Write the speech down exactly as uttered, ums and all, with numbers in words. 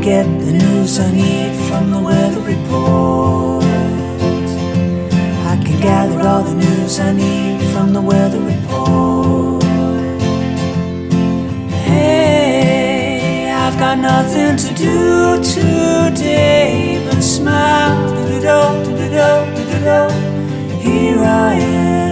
get the news I need from the weather report. I can gather all the news I need from the weather report. Hey, I've got nothing to do today but smile. Do-do-do, do-do-do, do-do-do. Here I am.